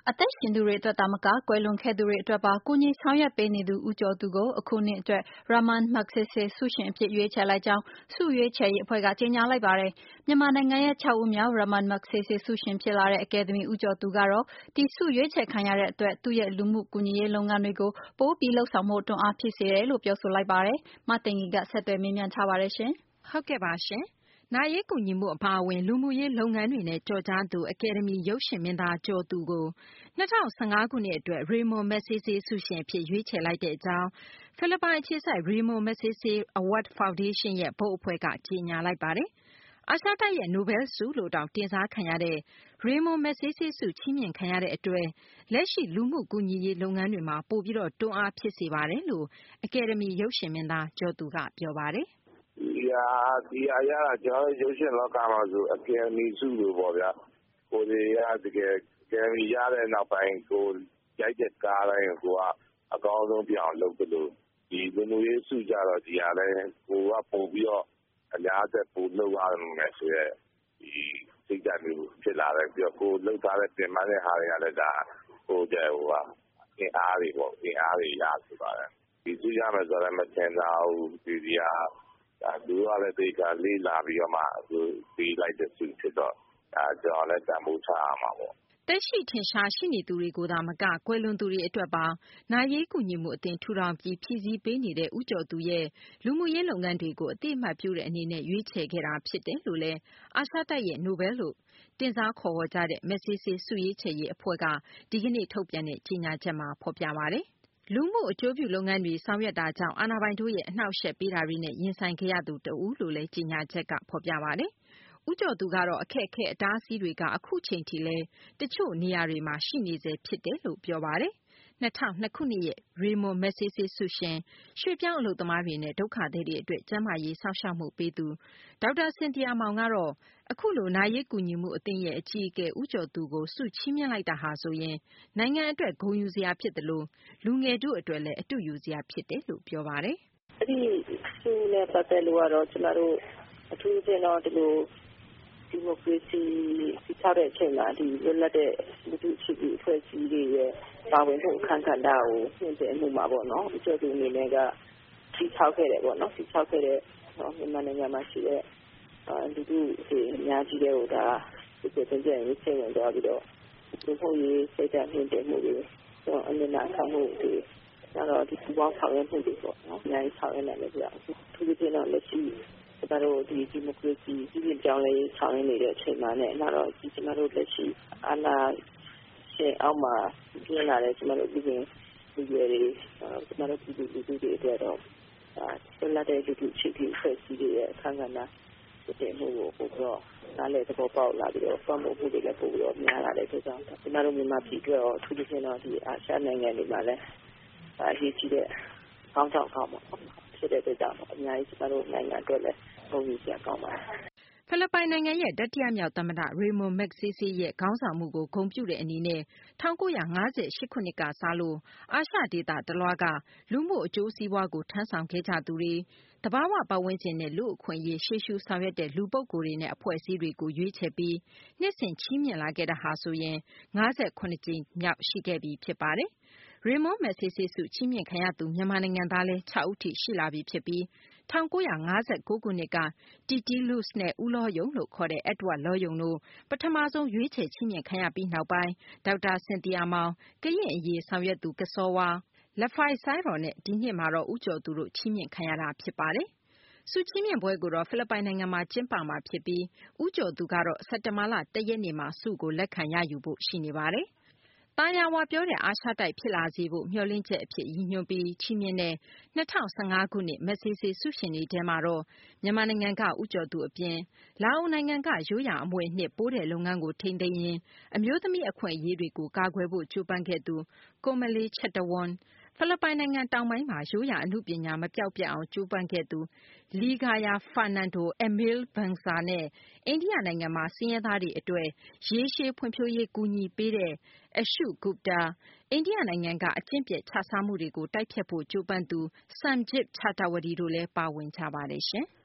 အသက်ရှင်သူတွေအတွက်သာမကကွယ်လွန်ခဲ့သူတွေအတွက်ပါကူညီဆောင်ရွက်ပေးနေသူဦးကျော်သူကိုအခုနှစ်အတွက် Rahman Magsaysay ဆုရှင်အဖြစ်ရွေးချယ်လိုက်ကြောင်းဆုရွေးချယ်ရေးအဖွဲ့ကကြေညာလိုက်ပါတယ်။မြန်မာနိုင်ငံရဲ့6ဦးမြောက် Rahman Magsaysay ဆုရှင်ဖြစ်လာတဲ့အကယ်ဒမီဦးကျော်သူကတော့ဒီဆုရွေးချယ်ခံရတဲ့အတွက်သူ့ရဲ့လူမှုကူညီရေးလုပ်ငန်းတွေကိုပိုပြီးလှုပ်ဆောင်ဖို့တွန်းအားဖြစ်စေတယ်လို့ပြောဆိုလိုက်ပါတယ်။မသိင်္ဂီကဆက်သွယ်မေးမြန်းထားပါတယ်ရှင်။ဟုတ်ကဲ့ပါရှင်။နာရေးကူညီမှုအပါအဝင်လူမှုရေးလုပ်ငန်းတွေနဲ့ကြော်ကြားသူအကယ်ဒမီရုပ်ရှင်မင်းသားကျော်သူကို2015ခုနှစ်အတွက် Ramon Magsaysay ဆုရှင်အဖြစ်ရွေးချယ်လိုက်တဲ့အကြောင်းဖိလစ်ပိုင်အခြေစိုက် Ramon Magsaysay Award Foundation ရဲ့ဘုတ်အဖွဲ့ကကြေညာလိုက်ပါတယ်။အာရှတိုက်ရဲ့နိုဘဲလ်ဆုလို့တောင်တင်စားခံရတဲ့ Ramon Magsaysay ဆုချီးမြှင့်ခံရတဲ့အတွက်လက်ရှိလူမှုကူညီရေးလုပ်ငန်းတွေမှာပိုပြီးတွန်းအားဖြစ်စေပါတယ်လို့အကယ်ဒမီရုပ်ရှင်မင်းသားကျော်သူကပြောပါတယ်။ဒီအရာကကျွန်တော်ရုပ်ရှင်လောကမှာဆိုအကယ်ဒမီဆုလို့ပေါ့ဗျာကိုယ်တွေကတကယ်အကယ်ဒမီရတဲ့နောက်ပိုင်းကိုရိုက်တဲ့ကားတိုင်းကိုကအကောင်းဆုံးပြောင်းလုပ်သလိုဒီလူမျိုးရေးဆုကြတော့ဒီဟာလည်းကိုကပို့ပြီးတော့အများသက်ပို့လုပ်ရမယ်ဆိုရဲဒီစိတ်ဓာတ်မျိုးဖြစ်လာတယ်ပြီးတော့ကိုလုပ်ထားတဲ့ပြင်ပတဲ့ဟာတွေကလည်းဒါဟိုအင်အားတွေပေါ့အင်အားတွေရဆိုပါတယ်ဒီဆုရမယ်ဆိုတော့မထင်တာဘူးဒီဟာသူကလည်းဒီကလေးလာပြီးတော့မှသူပြီးလိုက်တဲ့ဆုဖြစ်တော့ကျွန်တော်လည်းတန်ဖိုးထားရမှာပေါ့တက်ရှိထင်ရှားရှိနေသူတွေကိုသာမကကွယ်လွန်သူတွေအတွက်ပါနာရေးကူညီမှုအသင်းထူထောင်ပြီးဖြည့်ဆည်းပေးနေတဲ့ဦးကျော်သူရဲ့လူမှုရေးလုပ်ငန်းတွေကိုအသိအမှတ်ပြုတဲ့အနေနဲ့ရွေးချယ်ခဲ့တာဖြစ်တယ်လို့လည်းအာရှတိုက်ရဲ့နိုဘဲလ်လို့တင်စားခေါ်ဝေါ်ကြတဲ့ Magsaysay ဆုရွေးချယ်ရေးအဖွဲ့ကဒီကနေ့ထုတ်ပြန်တဲ့ကြေညာချက်မှာဖော်ပြပါတယ်။လူမှုအကျိုးပြုလုပ်ငန်းတွေဆောင်ရွက်တာကြောင့်အာဏာပိုင်တို့ရဲ့အနှောက်အယှက်ပေးတာတွေနဲ့ရင်ဆိုင်ခဲ့ရသူတဦးလို့လည်းကြေညာချက်ကဖော်ပြပါတယ်။ဦးကျော်သူကတော့အခက်အခဲအတားအဆီးတွေကအခုချိန်ထိလည်းတချို့နေရာတွေမှာရှိနေဆဲဖြစ်တယ်လို့ပြောပါတယ်။2002ခုနှစ်ရဲ့ Ramon Magsaysay ဆုရှင်ရွှေ့ပြောင်းအလုပ်သမားတွေနဲ့ဒုက္ခသည်တွေအတွက်ကျန်းမာရေးစောင့်ရှောက်မှုပေးသူဒေါက်တာစင်တီယာမောင်ကတော့အခုလိုနာရေးကူညီမှုအသင်းရဲ့အကြီးအကဲဦးကျော်သူကိုဆုချီးမြှင့်လိုက်တာဟာဆိုရင်နိုင်ငံအတွက်ဂုဏ်ယူစရာဖြစ်တယ်လို့လူငယ်တို့အတွက်လည်းအတူယူစရာဖြစ်တယ်လို့ပြောပါတယ်။အဲ့ဒီဆုနဲ့ပတ်သက်လို့ကတော့ကျမတို့အထူးသဖြင့်တော့ဒီလိုဒီမိုကရေစီတည်ဆောက်တဲ့အချိန်မှာဒီလွတ်လပ်တဲ့လူထုအခြေပြုအဖွဲ့အစည်းတွေရဲ့ပါဝင်မှုအခမ်းကဏ္ဍကိုမြင့်တင်မှုမှာပေါ့နော်ဦးကျော်သူအနေနဲ့ကတည်ဆောက်ခဲ့တယ်ပေါ့နော်တည်ဆောက်ခဲ့တဲ့မြန်မာနိုင်ငံမှာရှိတဲ့လူထုတွေအများကြီးတဲ့ဟိုဒါဒီကိုတင်ပြရေးစိတ်ဝင်သွားပြီးတော့လူမှုရေးစိတ်ဓာတ်မြင့်တင်မှုတွေအမြင်နာခံမှုတွေတော့ဒီပူပေါင်းဆောင်ရွက်မှုတွေပေါ့နော်အများကြီးဆောင်ရွက်နိုင်တယ်ပြအထူးသဖြင့်တော့လက်ရှိကျမတို့ဒီမိုကရေစီပြည်ပြင်ပြောင်းလဲရေးဆောင်ရွက်နေတဲ့အချိန်မှာနဲ့နောက်တော့ကျမတို့လက်ရှိအာဏာရှင်အောက်မှာပြင်လာတဲ့ကျမတို့ပြည်ပြင်လူတွေကျမတို့ပြည်သူလူထုတွေအတွက်တော့ဆက်လက်တဲ့လူထုအခြေပြုဖွဲ့စည်းရဲ့အခမ်းအနားတဲ့မှုကိုပို့ပြီးတော့နားလည်သဘောပေါက်လာပြီးတော့ပတ်မှုတွေလည်းပို့ပြီးတော့များလာတဲ့အတွက်ကြောင့်ကျမတို့မြန်မာပြည်အတွက်တော့အထူးသဖြင့်တော့ဒီအာရှနိုင်ငံတွေမှာလည်းအရေးကြီးတဲ့ကောင်းဆောင်ကောင်းပါဖြစ်တဲ့အတွက်ကြောင့်အများကြီးကျမတို့နိုင်ငံအတွက်လည်းဂုဏ်ယူစရာကောင်းပါတယ်ဖိလစ်ပိုင်နိုင်ငံရဲ့တတိယမြောက်သမ္မတ Ramon Magsaysay ရဲ့ခေါင်းဆောင်မှုကိုဂုဏ်ပြုတဲ့အနေနဲ့1958ခုနှစ်ကစလို့အာရှဒေသတလွှားကလူမှုအကျိုးစီးပွားကိုထမ်းဆောင်ခဲ့ကြသူတွေသဘာဝပတ်ဝန်းကျင်နဲ့လူ့အခွင့်အရေးရှေ့ရှုဆောင်ရွက်တဲ့လူပုဂ္ဂိုလ်တွေနဲ့အဖွဲ့အစည်းတွေကိုရွေးချယ်ပြီးနှစ်စဉ်ချီးမြှင့်လာခဲ့တာဟာဆိုရင်58ကြိမ်မြောက်ရှိခဲ့ပြီဖြစ်ပါတယ်။ Ramon Magsaysay ဆုချီးမြှင့်ခံရသူမြန်မာနိုင်ငံသားလည်း6ဦးထိရှိလာပြီဖြစ်ပြီး1959ခုနှစ်ကတီတီလုစ်နဲ့ဦးလောယုံလို့ခေါ်တဲ့ Edward လောယုံတို့ပထမဆုံးရွေးချယ်ချီးမြှင့်ခံရပြီးနောက်ပိုင်းဒေါက်တာစင်တီယာမောင်ကရင့်အရေးဆောင်ရွက်သူကစောဝါလဖိုင်စိုင်းရော်နဲ့ဒီနှစ်မှာတော့ဦးကျော်သူတို့ချီးမြှင့်ခံရတာဖြစ်ပါတယ်။ဆုချီးမြှင့်ပွဲကိုတော့ဖိလစ်ပိုင်နိုင်ငံမှာကျင်းပမှာဖြစ်ပြီးဦးကျော်သူကတော့စက်တင်ဘာလ1ရက်နေ့မှာဆုကိုလက်ခံရယူဖို့ရှိနေပါတယ်။သာယာဝပြောတဲ့အာရှတိုက်ဖြစ်လာစေဖို့မျှော်လင့်ချက်အဖြစ်ရည်ညွှန်းပြီးချီးမြှင့်တဲ့2015ခုနှစ် Magsaysay ဆုရှင်တွေထဲမှာတော့မြန်မာနိုင်ငံကဦးကျော်သူအပြင်လာအိုနိုင်ငံကရိုးရာအမွေအနှစ်ပိုးတဲ့လုပ်ငန်းကိုထိန်းသိမ်းရင်းအမျိုးသမီးအခွင့်အရေးတွေကိုကာကွယ်ဖို့ကြိုးပမ်းခဲ့သူကိုမလေးချက်တဝန်းဖိလစ်ပိုင်နိုင်ငံတောင်ပိုင်းမှာရိုးရာအနုပညာမပျောက်ပြတ်အောင်ကြိုးပမ်းခဲ့သူ Ligaya Fernando Emile Bangsa နဲ့အိန္ဒိယနိုင်ငံမှာဆင်းရဲသားတွေအတွက်ရေရှည်ဖွံ့ဖြိုးရေးကူညီပေးတဲ့ Ashok Gupta အိန္ဒိယနိုင်ငံကအကျင့်ပျက်ခြစားမှုတွေကိုတိုက်ဖျက်ဖို့ကြိုးပမ်းသူ Sanjeev Chaturvedi တို့လည်းပါဝင်ကြပါတယ်ရှင်။